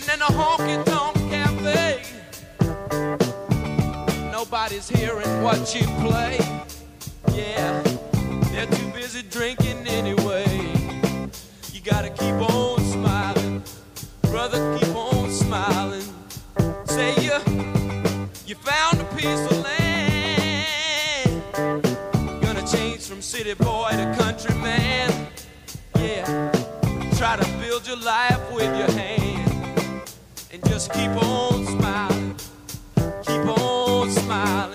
Sitting in a honky-tonk cafe, nobody's hearing what you play. Yeah, they're too busy drinking anyway. You gotta keep on smiling, brother, keep on smiling. Say you found a piece of land, gonna change from city boy to country man. Yeah, try to build your life with your hand, and just keep on smiling, keep on smiling.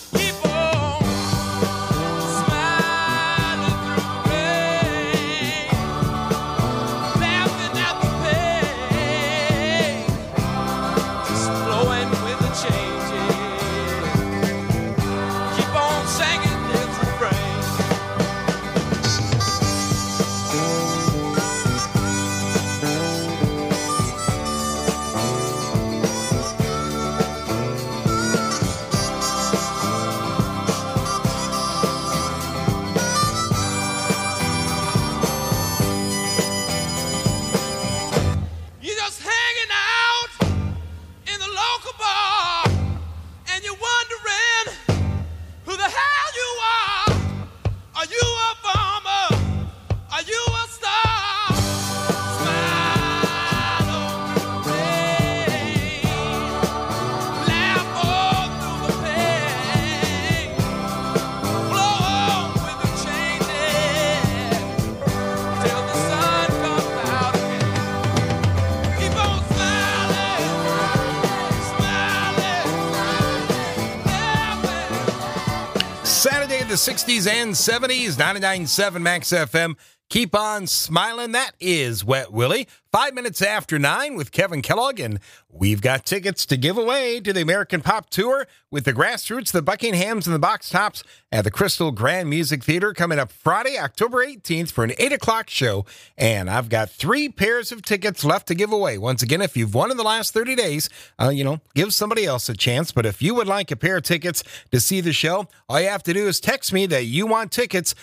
The 60s and 70s, 99.7 Max FM. Keep on smiling. That is Wet Willie. 5 minutes after 9 with Kevin Kellogg, and we've got tickets to give away to the American Pop Tour with the Grassroots, the Buckinghams, and the Box Tops at the Crystal Grand Music Theater coming up Friday, October 18th for an 8 o'clock show. And I've got 3 pairs of tickets left to give away. Once again, if you've won in the last 30 days, give somebody else a chance. But if you would like a pair of tickets to see the show, all you have to do is text me that you want tickets,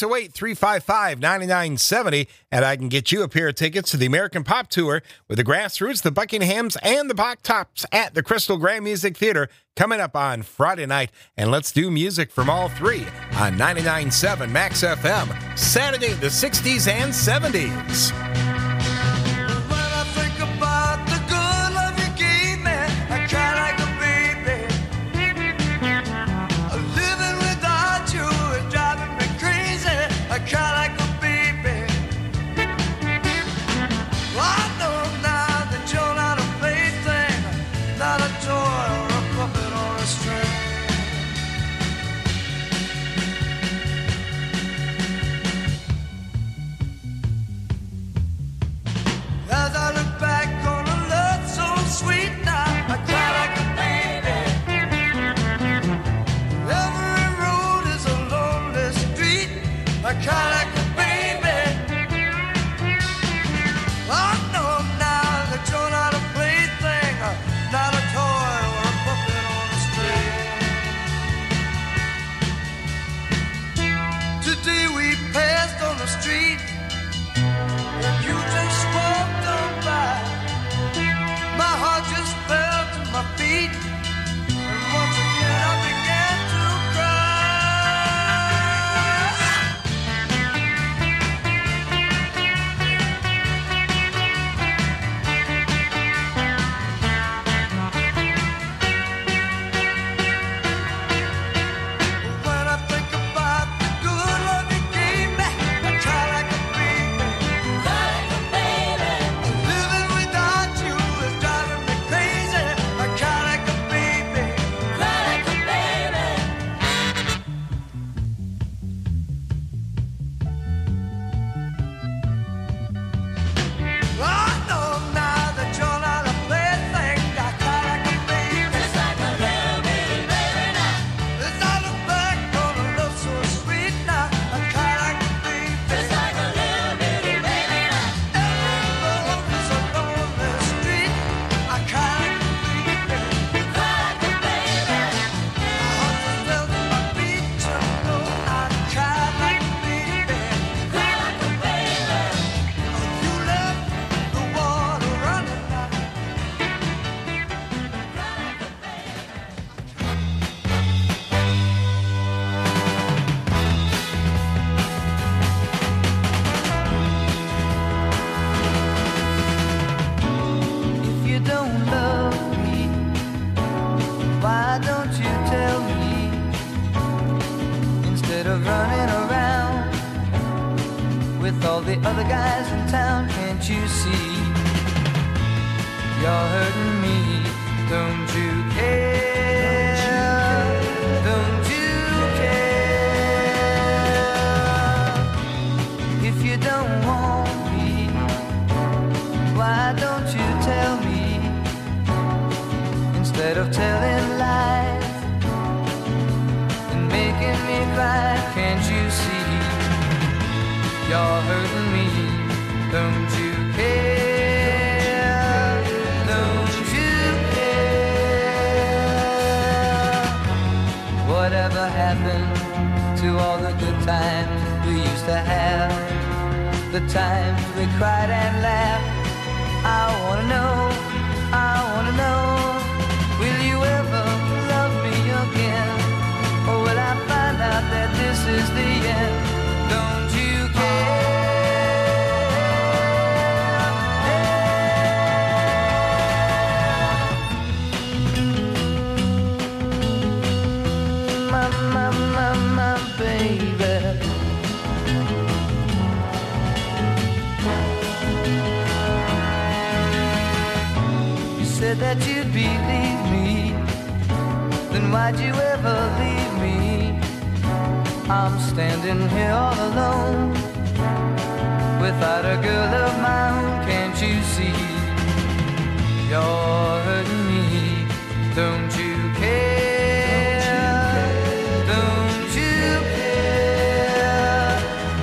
608-355-9970, and I can get you a pair of tickets to the American Pop Tour with the Grassroots, the Buckinghams, and the Box Tops at the Crystal Grand Music Theater coming up on Friday night. And let's do music from all 3 on 99.7 Max FM, Saturday, the 60s and 70s. with all the other guys in town. Can't you see? You're hurting me. Don't you care? Don't you care? If you don't want me, why don't you tell me? Instead of telling lies and making me cry, can't you see? You're hurting me. Don't you care? Don't you care? Whatever happened to all the good times we used to have? The times we cried and laughed. I wanna know, I wanna know, will you ever love me again? Or will I find out that this is the end? Don't you care? My baby. You said that you'd believe me, then why'd you ever leave me? I'm standing here all alone, without a girl of my own. Can't you see? You're hurting me. Don't you care? Don't you care?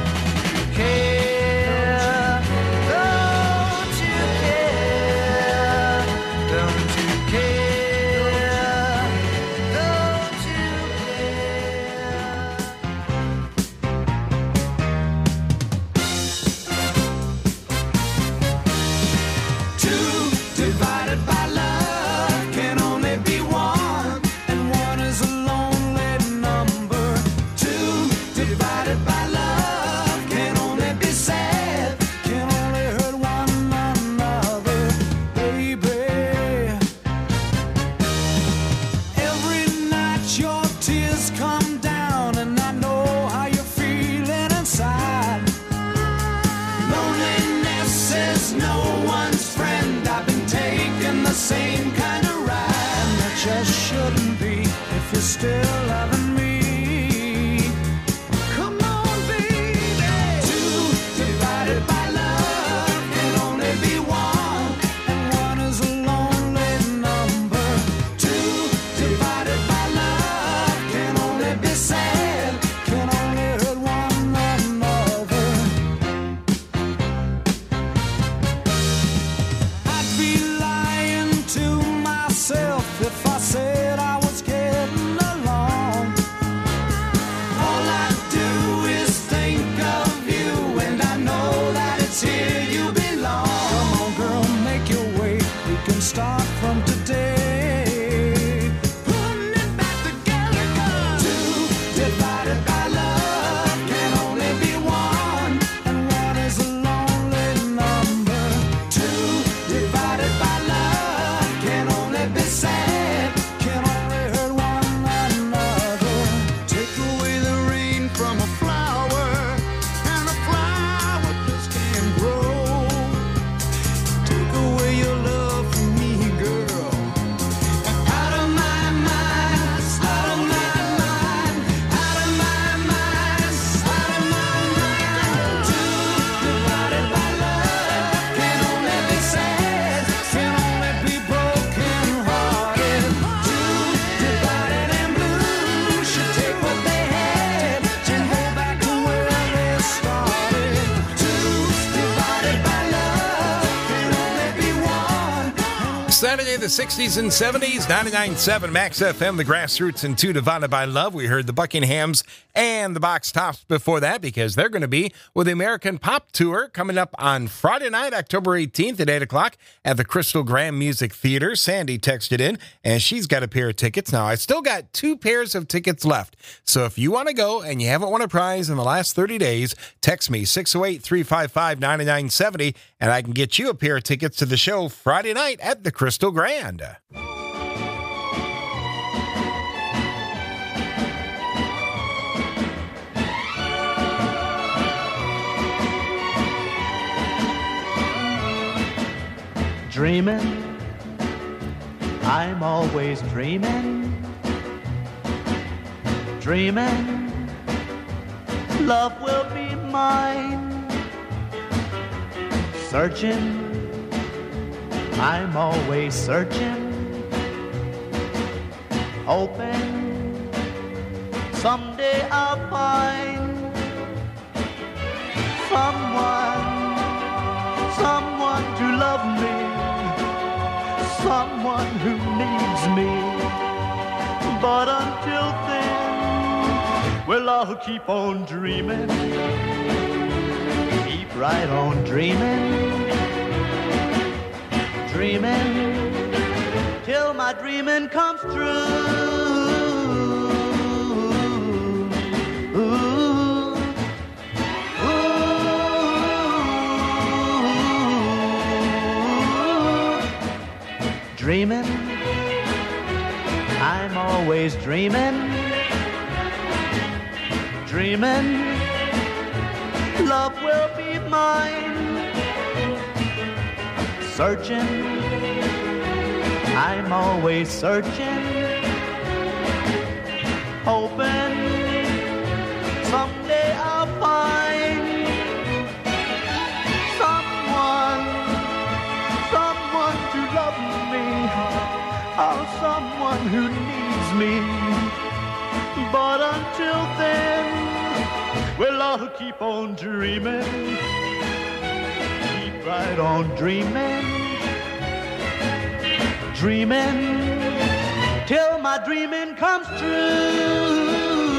Care? Don't you care? Don't you care? Don't you care? Two divided by love can only be one, and one is a lonely number. Two divided by love can only be sad, can only hurt one another, baby. Every night your tears come down, and I know how you're feeling inside. Loneliness is no one's friend. I've been taking the same kind of ride, and that just shouldn't be if you're still loving me. Come on, baby. Two divided by love can only be one, and one is a lonely number. Two divided by love can only be sad, can only hurt one another. I'd be lying to myself if I said I was getting along. All I do is think of you, and I know that it's here you belong. Come on, girl, make your way. We can start from today. Putting it back together, 'cause two divided by love can only be one, and one is a lonely number. Two divided by love can only be sad, can only hurt one another. Take away the rain from a flower, and a flower just can't grow. Take away your love from me, girl. Out of my mind, out of my mind, out of my mind, out of my mind. Two divided by love can only be sad, can only be broken hearted. Two divided and blue should take what they had and go back to where they started. Two divided by love can only be one. Saturday, the 60s and 70s, 99.7 Max FM, the Grassroots, and Two Divided by Love. We heard the Buckinghams and the Box Tops before that, because they're going to be with the American Pop Tour coming up on Friday night, October 18th at 8 o'clock at the Crystal Graham Music Theater. Sandy texted in, and she's got a pair of tickets. Now, I still got 2 pairs of tickets left. So if you want to go and you haven't won a prize in the last 30 days, text me 608-355-9970, and I can get you a pair of tickets to the show Friday night at the Crystal Grand. Dreaming, I'm always dreaming. Dreaming, love will be mine. Searching, I'm always searching. Hoping, someday I'll find someone to love me, someone who needs me. But until then, well, I'll keep on dreaming, keep right on dreaming, dreaming, till my dreaming comes true. Dreaming, I'm always dreaming. Dreaming, love will be mine. Searching, I'm always searching. Hoping, someday I'll find someone to love me. Oh, someone who needs me. But until then, well, I'll keep on dreaming, keep right on dreaming, dreaming, till my dreaming comes true.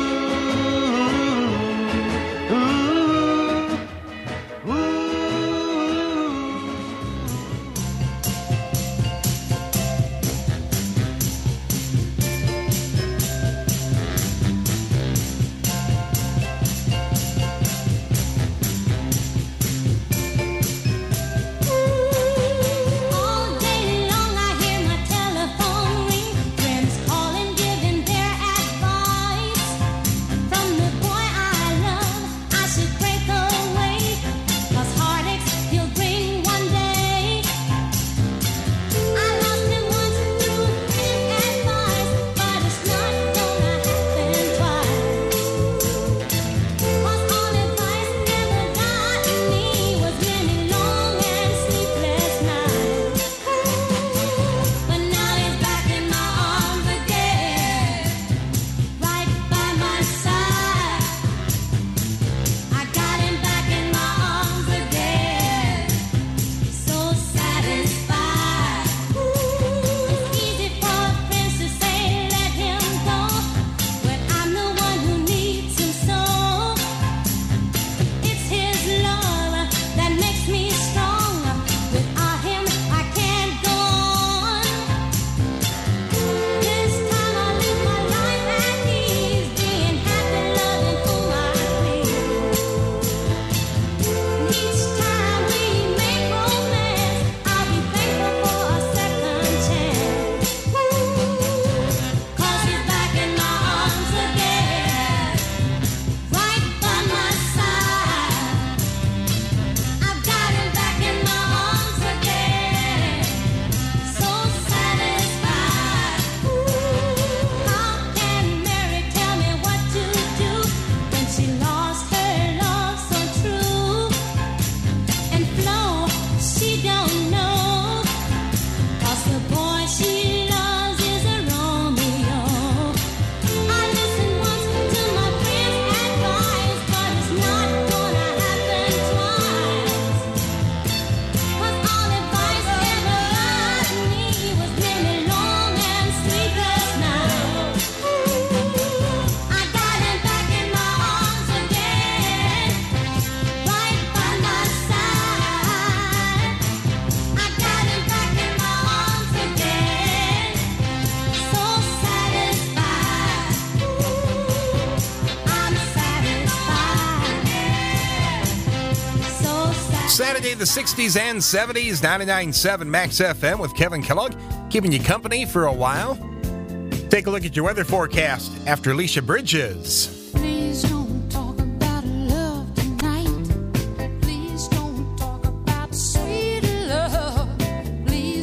Saturday, the 60s and 70s, 99.7 Max FM with Kevin Kellogg, keeping you company for a while. Take a look at your weather forecast after Alicia Bridges. Please don't talk about love tonight. Please don't talk about sweet love. Please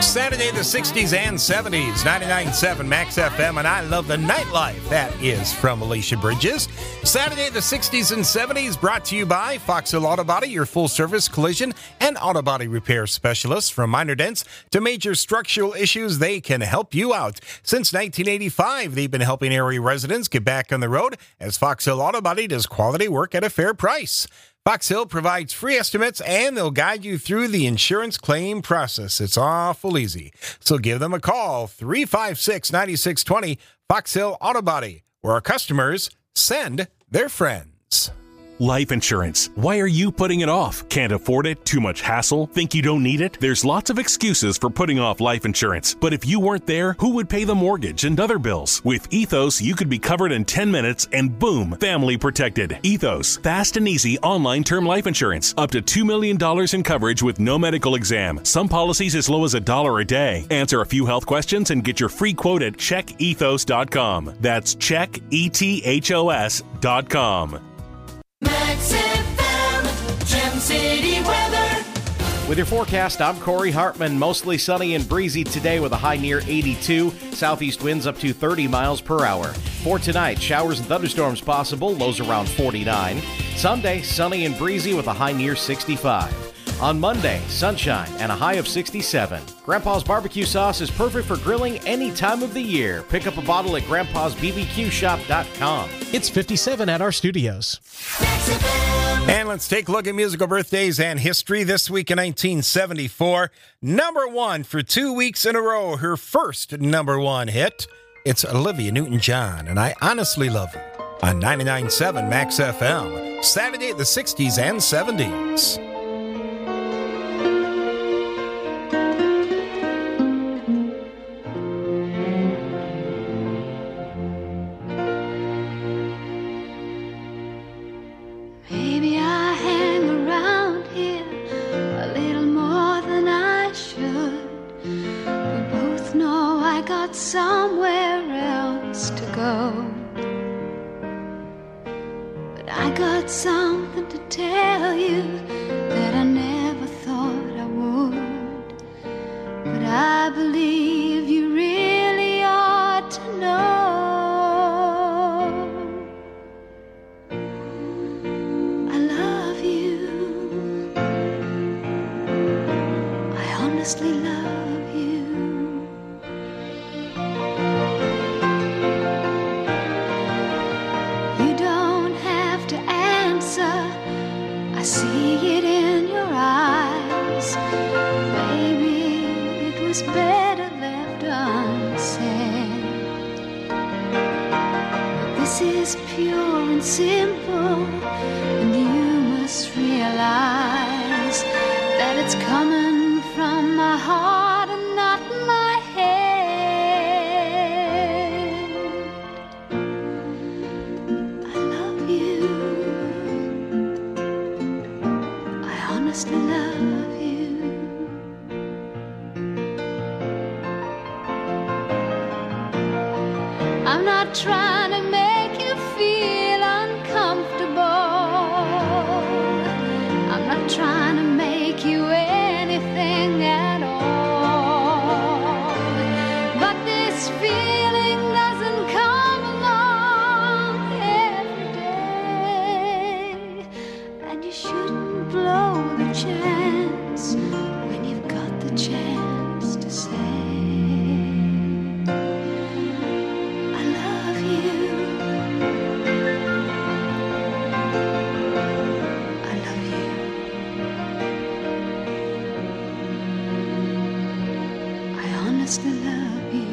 Saturday, the 60s and 70s, 99.7 Max FM, and I love the nightlife. That is from Alicia Bridges. Saturday, the 60s and 70s, brought to you by Fox Hill Auto Body, your full-service collision and auto body repair specialists. From minor dents to major structural issues, they can help you out. Since 1985, they've been helping area residents get back on the road as Fox Hill Auto Body does quality work at a fair price. Fox Hill provides free estimates, and they'll guide you through the insurance claim process. It's awful easy. So give them a call, 356-9620, Fox Hill Auto Body, where our customers send their friends. Life insurance. Why are you putting it off? Can't afford it? Too much hassle? Think you don't need it? There's lots of excuses for putting off life insurance. But if you weren't there, who would pay the mortgage and other bills? With Ethos, you could be covered in 10 minutes and boom, family protected. Ethos. Fast and easy online term life insurance. Up to $2 million in coverage with no medical exam. Some policies as low as $1 a day. Answer a few health questions and get your free quote at checkethos.com. That's checkethos.com. Max FM, Gem City weather. With your forecast, I'm Corey Hartman. Mostly sunny and breezy today with a high near 82. Southeast winds up to 30 miles per hour. For tonight, showers and thunderstorms possible, lows around 49. Sunday, sunny and breezy with a high near 65. On Monday, sunshine and a high of 67. Grandpa's barbecue sauce is perfect for grilling any time of the year. Pick up a bottle at grandpa'sbbqshop.com. It's 57 at our studios. And let's take a look at musical birthdays and history. This week in 1974, number one for 2 weeks in a row, her first number one hit. It's Olivia Newton-John, and I Honestly Love You on 99.7 Max FM. Saturday, the 60s and 70s. Somewhere else to go, but I got something to tell you that I never thought I would, but I believe you really ought to know. I love you, I honestly love you. I see it in your eyes. Maybe it was better left unsaid. But this is pure and simple, and you must realize that it's coming from my heart and not my head. I love you, honestly love you. I'm not trying to make you feel uncomfortable. I'm not trying to make you anything at all. But this feeling doesn't come along every day, and you shouldn't blow the chance when you've got the chance to say I love you. I love you. I honestly love you.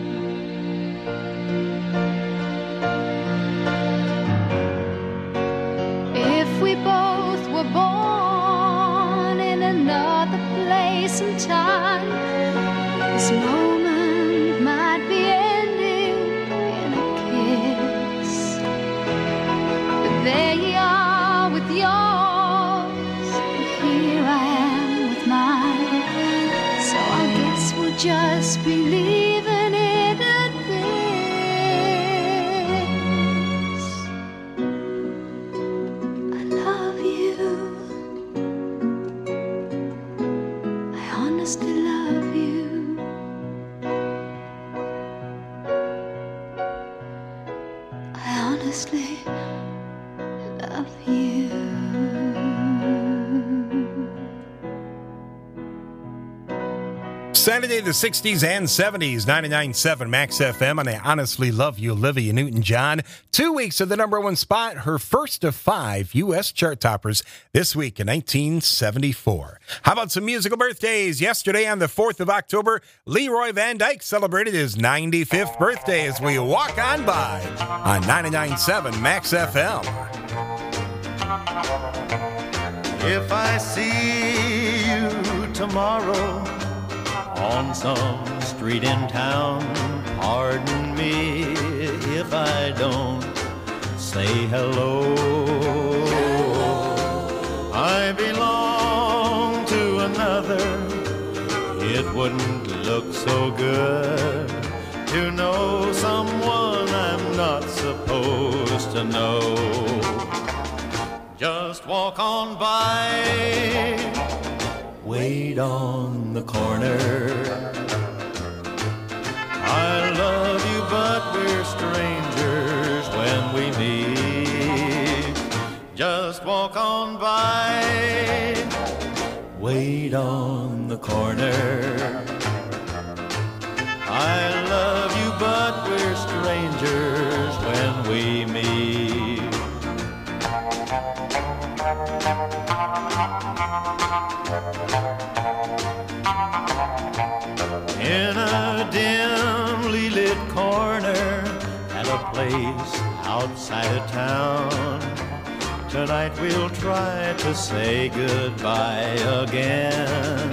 If we both were born in another place and time, this moment might be ending in a kiss. But there you are with yours, and here I am with mine. So I guess we'll just be leaving it at this. I love you, I honestly love you. Saturday, the 60s and 70s, 99.7 Max FM on I Honestly Love You, Olivia Newton-John. 2 weeks of the number one spot, her first of 5 U.S. chart toppers this week in 1974. How about some musical birthdays? Yesterday on the 4th of October, Leroy Van Dyke celebrated his 95th birthday as we walk on by on 99.7 Max FM. If I see you tomorrow on some street in town, pardon me if I don't say hello. I belong to another. It wouldn't look so good to know someone I'm not supposed to know. Just walk on by, wait on the corner. I love you, but we're strangers when we meet. Just walk on by, wait on the corner. I love you, but we're strangers when we meet. In a dimly lit corner at a place outside of town, tonight we'll try to say goodbye again.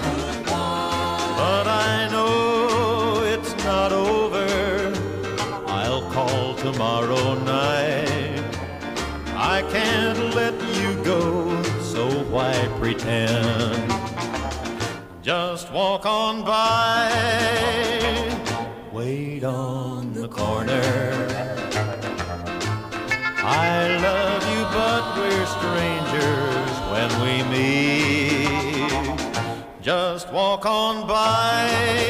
But I know it's not over. I'll call tomorrow night. I can't let you go, so why pretend? Just walk on by, wait on the corner. I love you, but we're strangers when we meet. Just walk on by,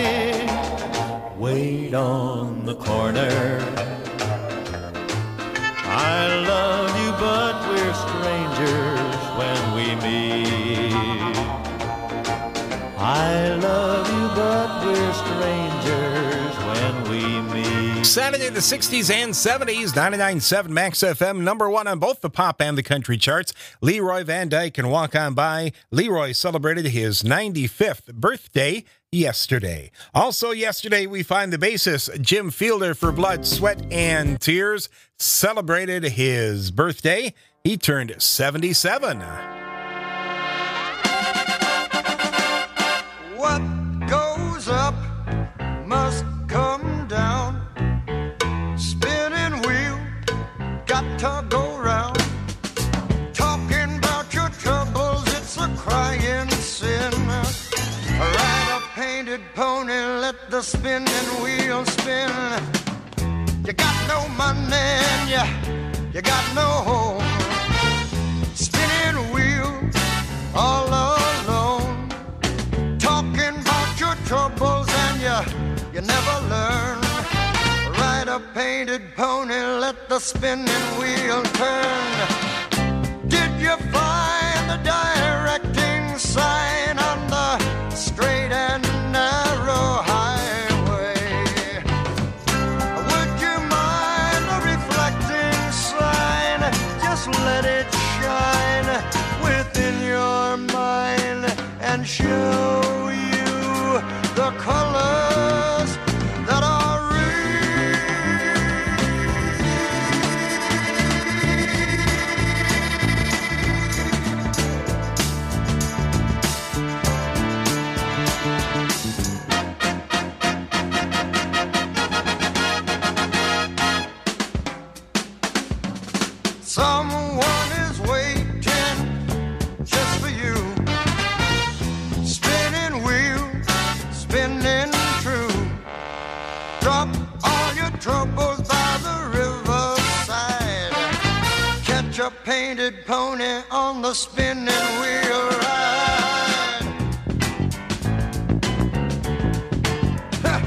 wait on the corner. I love you, but we're strangers when we meet. I love you, but we're strangers when we meet. Saturday, the 60s and 70s, 99.7 Max FM, number one on both the pop and the country charts. Leroy Van Dyke and Walk On By. Leroy celebrated his 95th birthday yesterday. Also yesterday, we find the bassist Jim Fielder for Blood, Sweat, and Tears celebrated his birthday. He turned 77. What goes up must come down. Spinning wheel, got to go round. Talking about your troubles, it's a crying sin. Ride a painted pony, let the spinning wheel spin. You got no money and you got no home. Spinning wheel, all alone. Talking about your troubles and you never learn. Ride a painted pony, let the spinning wheel turn. Did you find the directing sign on the straight and narrow highway? Would you mind a reflecting sign? Just let it shine within your mind and show you the colors that are real. Someone is waiting just for you. Spinning wheel, spinning true. Drop all your troubles by the riverside. Catch a painted pony on the spinning wheel ride. Ha!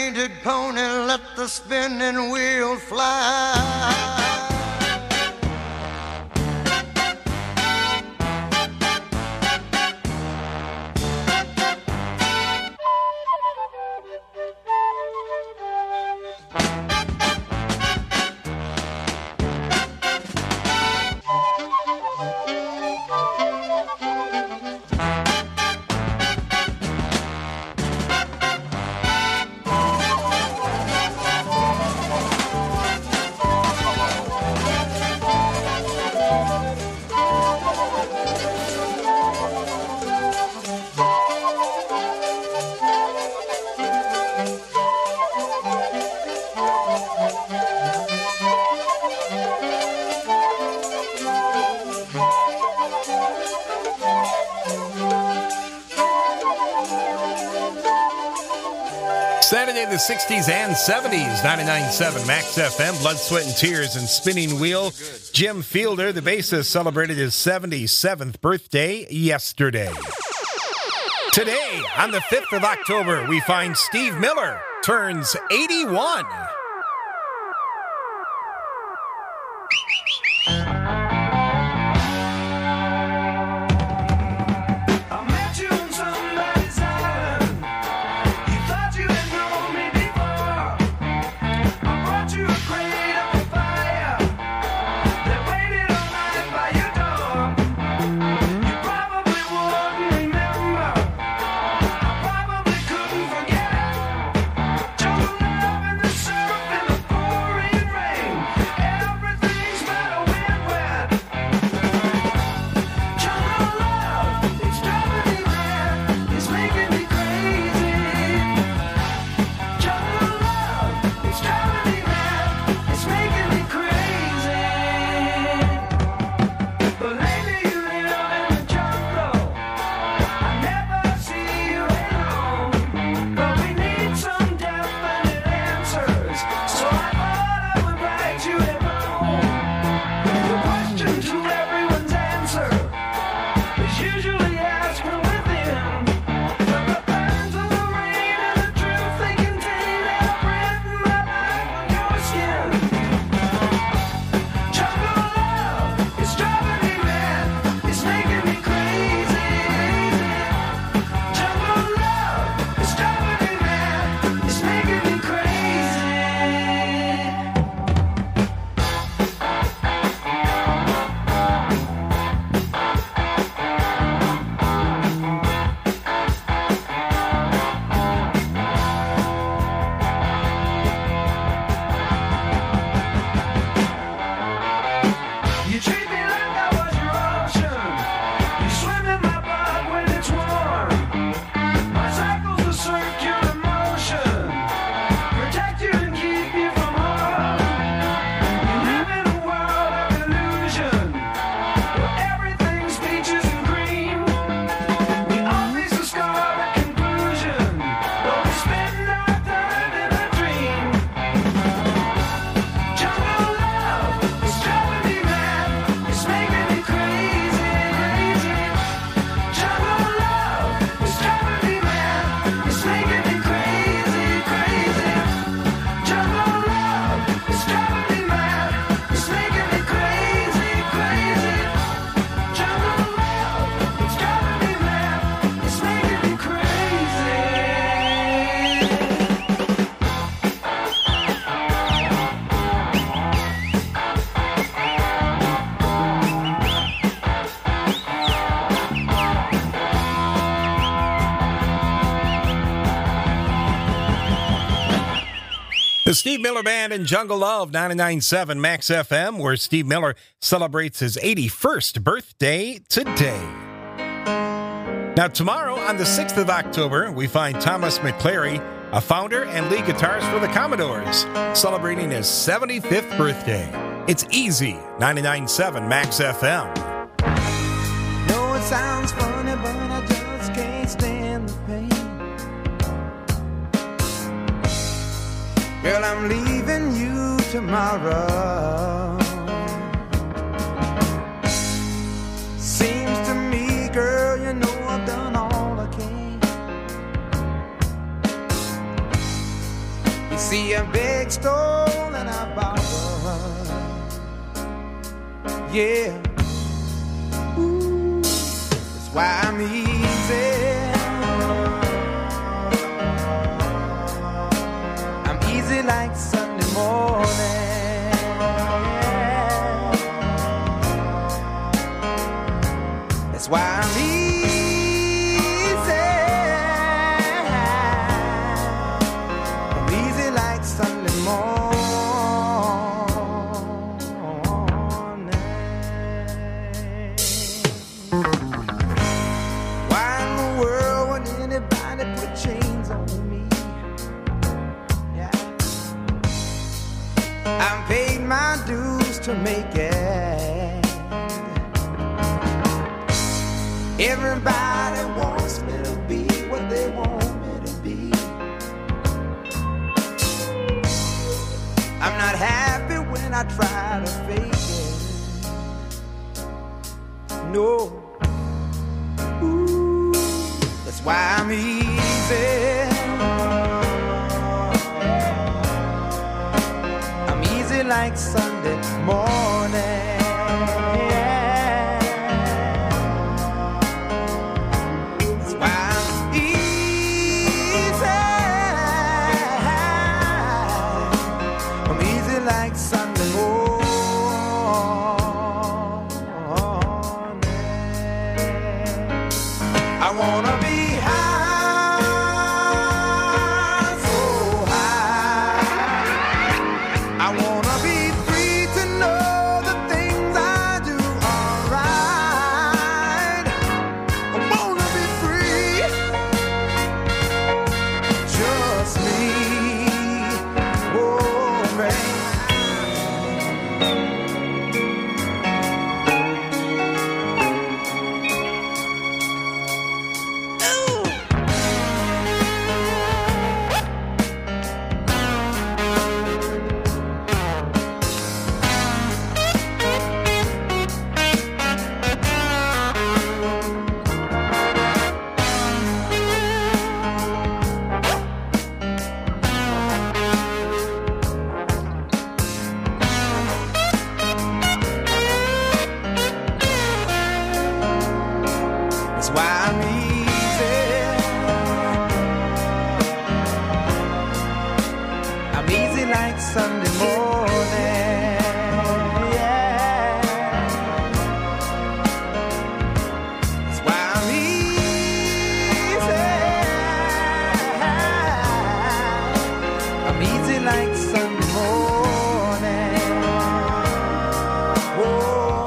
painted pony, let the spinning wheel fly. Saturday, the 60s and 70s, 99.7 Max FM, Blood, Sweat, and Tears, and Spinning Wheel. Jim Fielder, the bassist, celebrated his 77th birthday yesterday. Today, on the 5th of October, we find Steve Miller turns 81. The Steve Miller Band and Jungle Love, 99.7 Max FM, where Steve Miller celebrates his 81st birthday today. Now, tomorrow, on the 6th of October, we find Thomas McClary, a founder and lead guitarist for the Commodores, celebrating his 75th birthday. It's Easy, 99.7 Max FM. No, it sounds funny, but I just can't stand the pain. Girl, I'm leaving you tomorrow. Seems to me, girl, you know I've done all I can. You see a big stone and I borrow. Yeah. Ooh, that's why I'm easy. I'm easy like Sunday morning. That's why I'm easy. I'm easy like Sunday morning. Why in the world would anybody put chains on me? Yeah. I've paid my dues to make it. Everybody wants me to be what they want me to be. I'm not happy when I try to fake it. No. Ooh, that's why I'm easy. I'm easy like Sunday morning. I wanna be high, so high. I wanna be free to know the things I do are right. I wanna be free, just me, oh man. That's why I'm easy. I'm easy like Sunday morning. Yeah. That's why I'm easy. I'm easy like Sunday morning. Oh.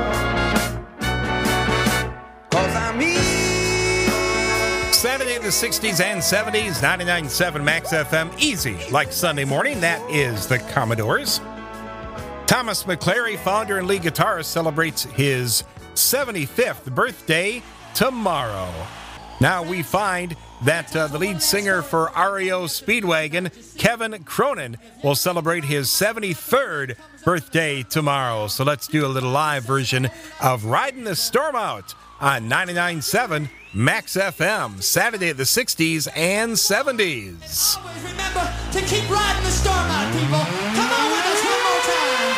'Cause I'm easy. Saturday in the 60s and 70s, 99.7 Max FM, easy like Sunday morning. That is the Commodores. Thomas McClary, founder and lead guitarist, celebrates his 75th birthday tomorrow. Now we find that the lead singer for REO Speedwagon, Kevin Cronin, will celebrate his 73rd birthday tomorrow. So let's do a little live version of Riding the Storm Out on 99.7 Max FM, Saturday at the 60s and 70s. Always remember to keep riding the storm out, people. Come on with us one more time.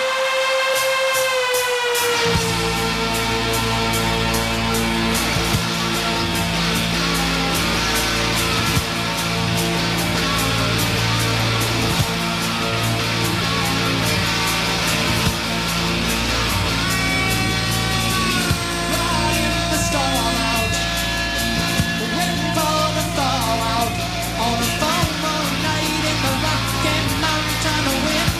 Riding the storm out, waiting for the thaw out on a fall night in the Rocky Mountain wind.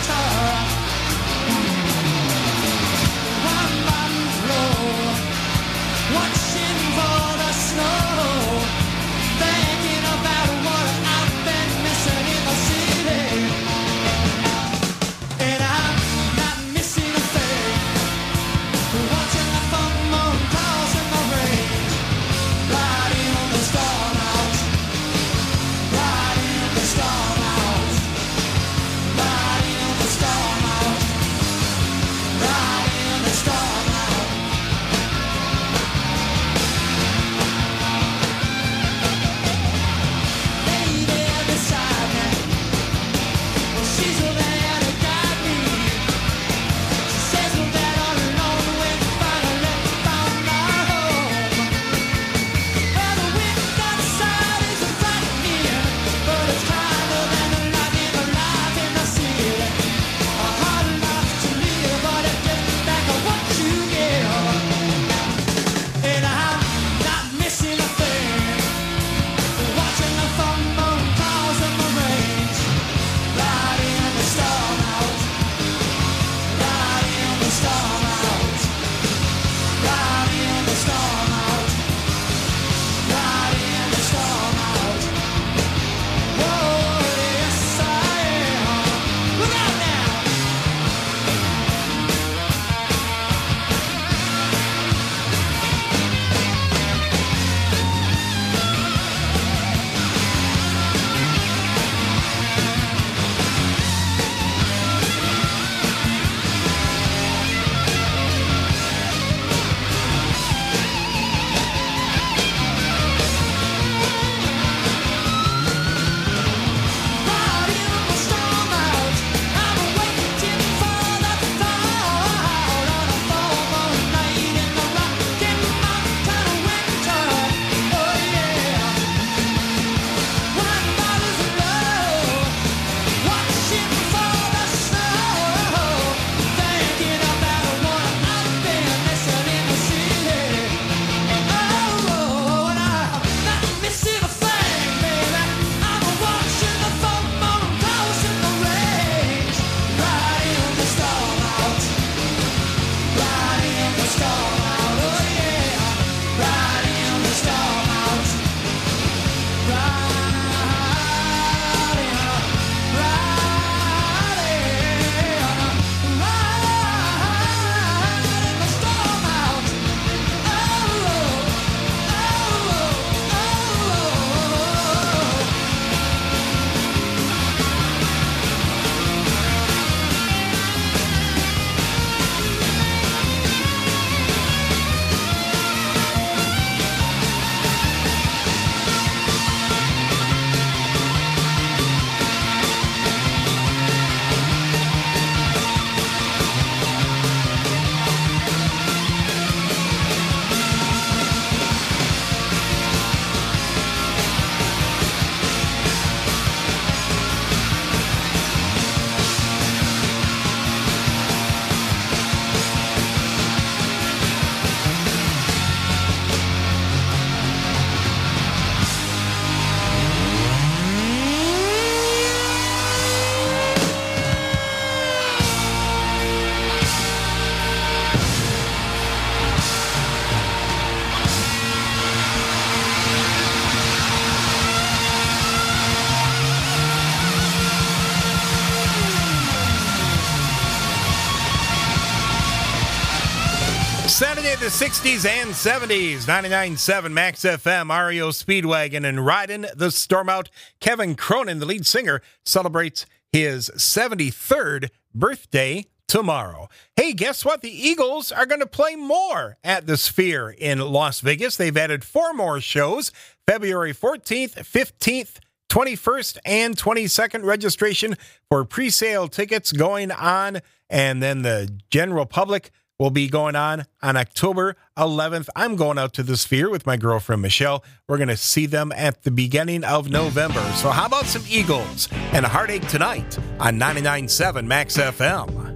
the 60s and 70s, 99.7 Max FM, REO Speedwagon, and riding the storm out. Kevin Cronin, the lead singer, celebrates his 73rd birthday tomorrow. Hey, guess what? The Eagles are going to play more at the Sphere in Las Vegas. They've added 4 more shows, February 14th, 15th, 21st, and 22nd. Registration for pre-sale tickets going on, and then the general public will be going on October 11th. I'm going out to the Sphere with my girlfriend, Michelle. We're going to see them at the beginning of November. So how about some Eagles and a Heartache Tonight on 99.7 Max FM.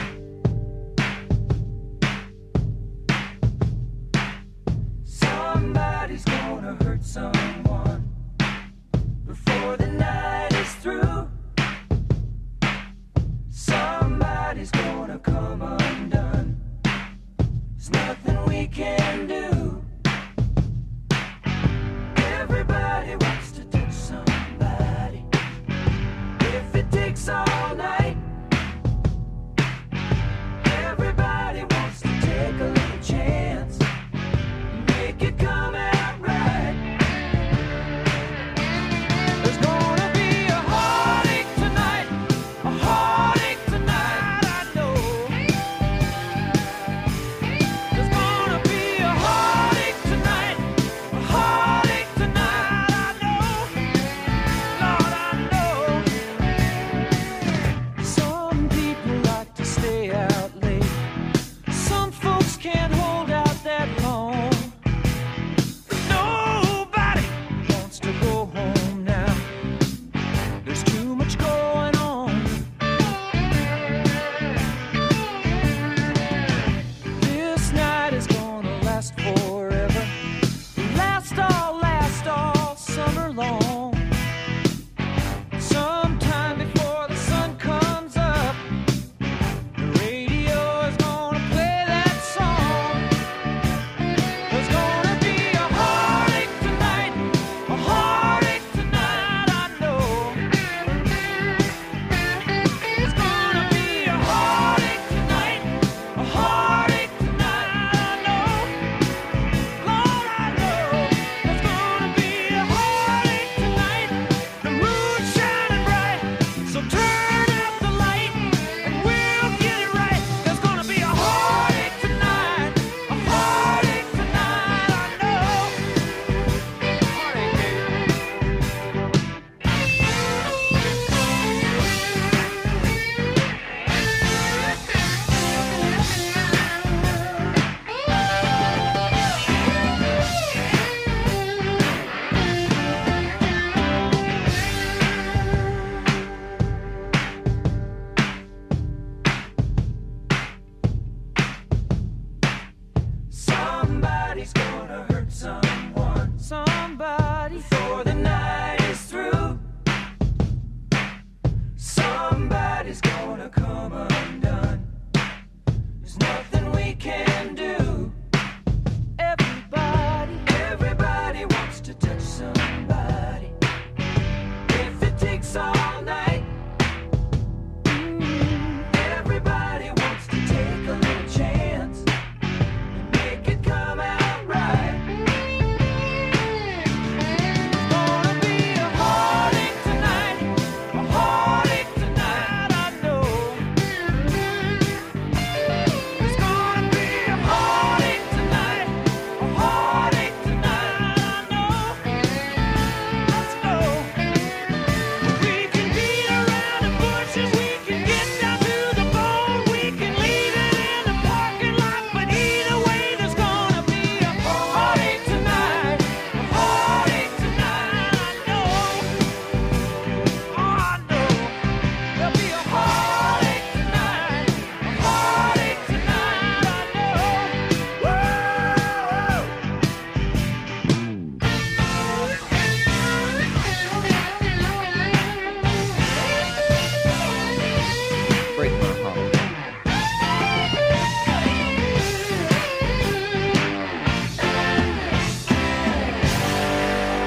Somebody's gonna hurt someone before the night is through. Somebody's gonna come undone. There's nothing we can do. Everybody wants to touch somebody. If it takes all night, everybody wants to take a little chance. Make it come out right. There's gonna be a heartache tonight, a heartache tonight, I know. There's gonna be a heartache tonight, a heartache tonight, I know. Lord, I know. Some people like to stay out late. Some folks can't hold out that long. Nobody wants to go home now. There's too much going on. This night is gonna last forever. Last all summer long. Sometime before the sun comes up, the radio is gonna play that song. There's gonna be a heartache tonight, a heartache tonight, I know. There's gonna be a heartache tonight, a heartache tonight, I know. Lord, I know. There's gonna be a heartache tonight. The moon's shining bright, so turn out the light and we'll get it right. There's gonna be a heartache tonight, a heartache tonight, I know. Somebody's gonna hurt someone. Somebody before the night is through. Somebody's gonna come undone. There's nothing we can do. Everybody wants to touch somebody. If it takes all night, everybody wants to take a little chance. Make it come out right. There's gonna be a heartache tonight, a heartache tonight, I know. There's gonna be a heartache tonight, a heartache tonight, I know. Let's go. We can beat around the bushes, we can get down to the bone, we can leave it in the parking lot, but either way there's gonna be a heartache tonight, a heartache tonight, I know. Oh, I know. There'll be a heartache tonight, a heartache tonight, I know. Woo! Break my heart.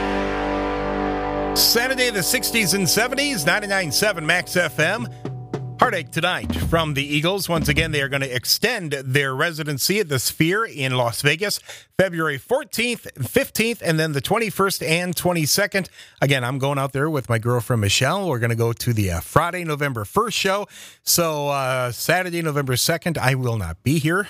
Saturday, the 60s and 70s, 99.7 Max FM. Heartache tonight from the Eagles. Once again, they are going to extend their residency at the Sphere in Las Vegas, February 14th, 15th, and then the 21st and 22nd. Again, I'm going out there with my girlfriend, Michelle. We're going to go to the Friday, November 1st show. So Saturday, November 2nd, I will not be here.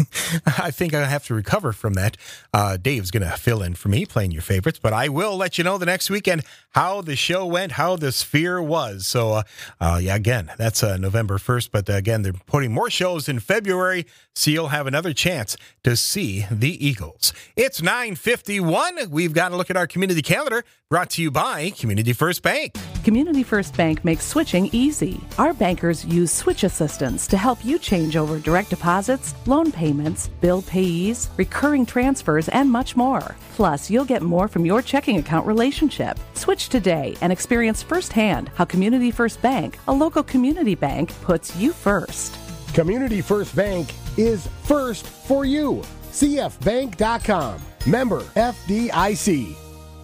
I think I have to recover from that. Dave's going to fill in for me playing your favorites, but I will let you know the next weekend how the show went, how the Sphere was. So, again, that's November 1st. But again, they're putting more shows in February, so you'll have another chance to see the Eagles. It's 9:51. We've got to look at our community calendar, brought to you by Community First Bank. Community First Bank makes switching easy. Our bankers use switch assistance to help you change over direct deposits, loan payments, bill payees, recurring transfers, and much more. Plus, you'll get more from your checking account relationship. Switch today and experience firsthand how Community First Bank, a local community bank, puts you first. Community First Bank is first for you. CFBank.com. Member FDIC.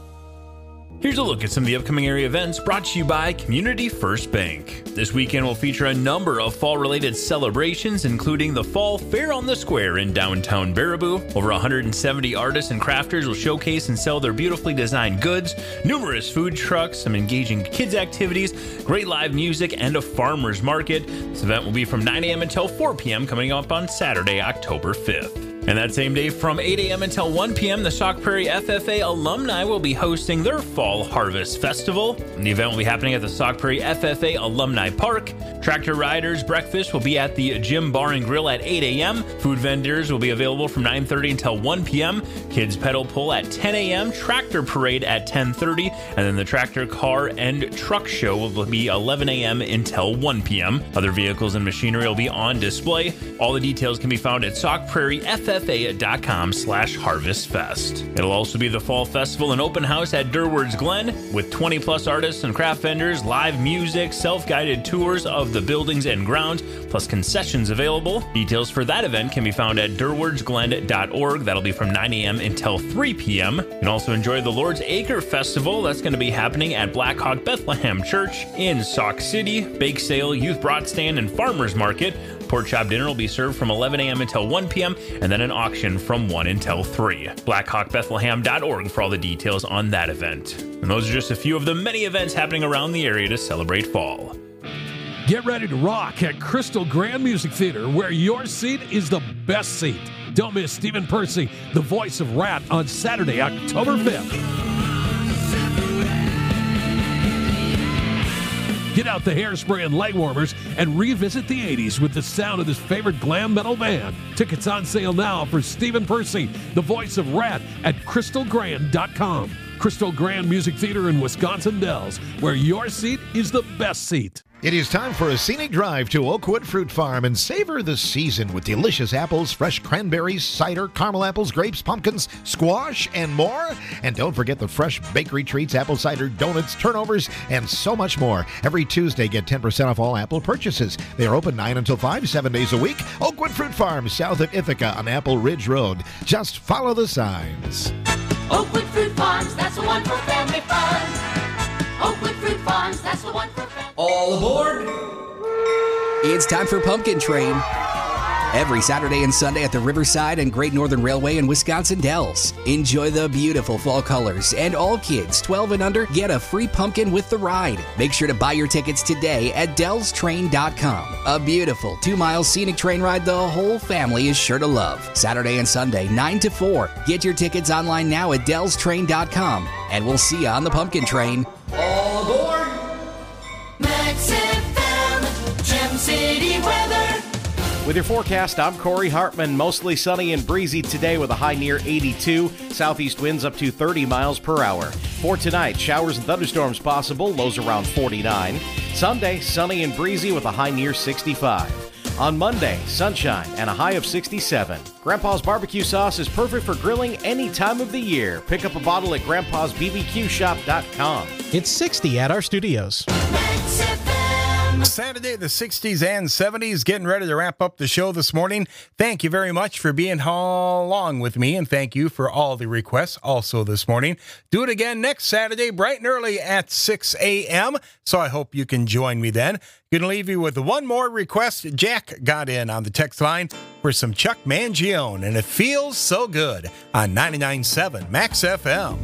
Here's a look at some of the upcoming area events brought to you by Community First Bank. This weekend will feature a number of fall-related celebrations, including the Fall Fair on the Square in downtown Baraboo. Over 170 artists and crafters will showcase and sell their beautifully designed goods, numerous food trucks, some engaging kids activities, great live music, and a farmer's market. This event will be from 9 a.m. until 4 p.m. coming up on Saturday, October 5th. And that same day from 8 a.m. until 1 p.m., the Sauk Prairie FFA alumni will be hosting their Fall Harvest Festival. And the event will be happening at the Sauk Prairie FFA Alumni Park. Tractor Riders Breakfast will be at the Gym Bar and Grill at 8 a.m. Food vendors will be available from 9:30 until 1 p.m. Kids Pedal Pull at 10 a.m. Tractor Parade at 10:30. And then the Tractor Car and Truck Show will be 11 a.m. until 1 p.m. Other vehicles and machinery will be on display. All the details can be found at SaukPrairieFFA.com/HarvestFest. It'll also be the Fall Festival and Open House at Durward's Glen with 20 plus artists and craft vendors, live music, self-guided tours of the buildings and grounds, plus concessions available. Details for that event can be found at durwardsglen.org. That'll be from 9 a.m. until 3 p.m. You can also enjoy the Lord's Acre Festival. That's going to be happening at Black Hawk Bethlehem Church in Sauk City. Bake sale, youth brought stand, and farmers market. Pork chop dinner will be served from 11 a.m. until 1 p.m. and then an auction from 1 until 3. BlackhawkBethlehem.org for all the details on that event. And those are just a few of the many events happening around the area to celebrate fall. Get ready to rock at Crystal Grand Music Theater, where your seat is the best seat. Don't miss Stephen Percy, the voice of Rat, on Saturday, October 5th. Get out the hairspray and leg warmers and revisit the 80s with the sound of this favorite glam metal band. Tickets on sale now for Stephen Percy, the voice of Rat, at crystalgrand.com. Crystal Grand Music Theater in Wisconsin Dells, where your seat is the best seat. It is time for a scenic drive to Oakwood Fruit Farm and savor the season with delicious apples, fresh cranberries, cider, caramel apples, grapes, pumpkins, squash, and more. And don't forget the fresh bakery treats, apple cider, donuts, turnovers, and so much more. Every Tuesday, get 10% off all Apple purchases. They are open 9 until 5, 7 days a week. Oakwood Fruit Farm, south of Ithaca on Apple Ridge Road. Just follow the signs. Oakwood Fruit Farms, that's the one for family fun. Oakwood Fruit Farms, that's the one for family. All aboard! It's time for Pumpkin Train. Every Saturday and Sunday at the Riverside and Great Northern Railway in Wisconsin Dells. Enjoy the beautiful fall colors, and all kids 12 and under get a free pumpkin with the ride. Make sure to buy your tickets today at dellstrain.com. A beautiful 2-mile scenic train ride the whole family is sure to love. Saturday and Sunday, 9 to 4. Get your tickets online now at dellstrain.com, and we'll see you on the Pumpkin Train. All aboard! Max FM, Gem City weather. With your forecast, I'm Corey Hartman. Mostly sunny and breezy today with a high near 82. Southeast winds up to 30 miles per hour. For tonight, showers and thunderstorms possible, lows around 49. Sunday, sunny and breezy with a high near 65. On Monday, sunshine and a high of 67. Grandpa's barbecue sauce is perfect for grilling any time of the year. Pick up a bottle at grandpa'sbbqshop.com. It's 60 at our studios. Max FM. Saturday, the 60s and 70s, getting ready to wrap up the show this morning. Thank you very much for being along with me, and thank you for all the requests also this morning. Do it again next Saturday, bright and early at 6 a.m., so I hope you can join me then. Going to leave you with one more request. Jack got in on the text line for some Chuck Mangione, and it feels so good on 99.7 Max FM.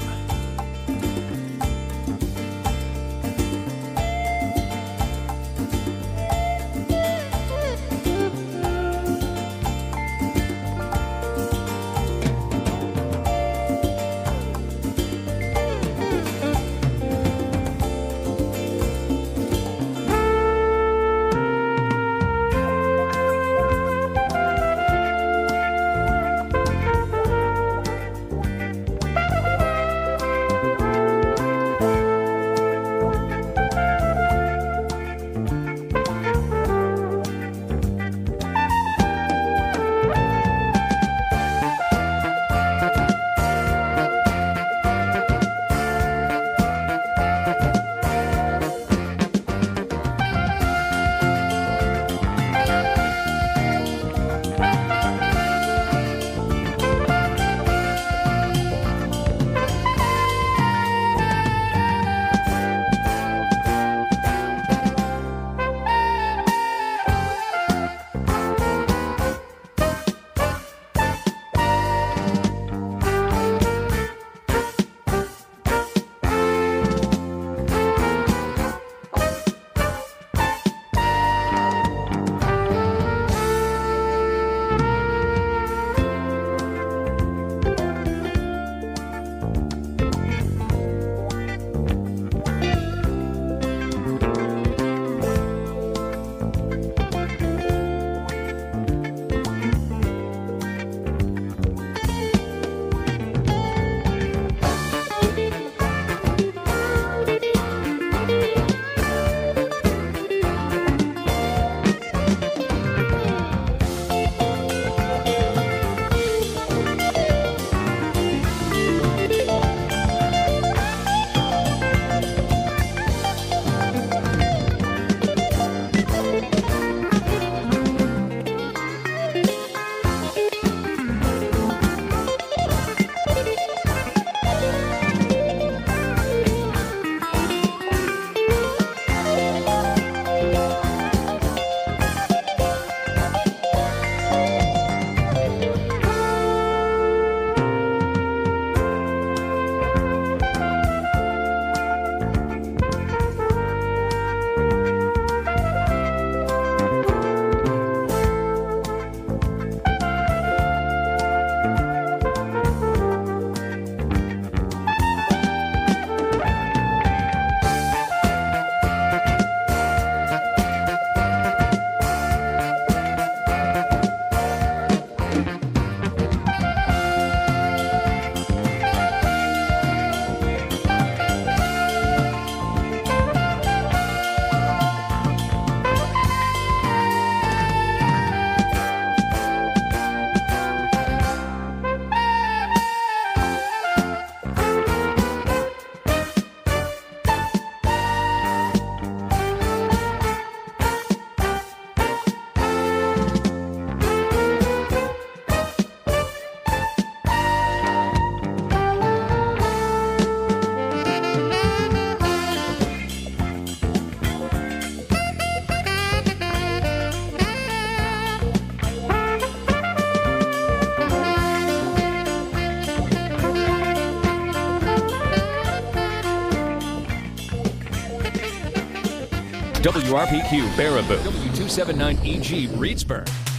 WRPQ Baraboo, W279EG Reedsburg.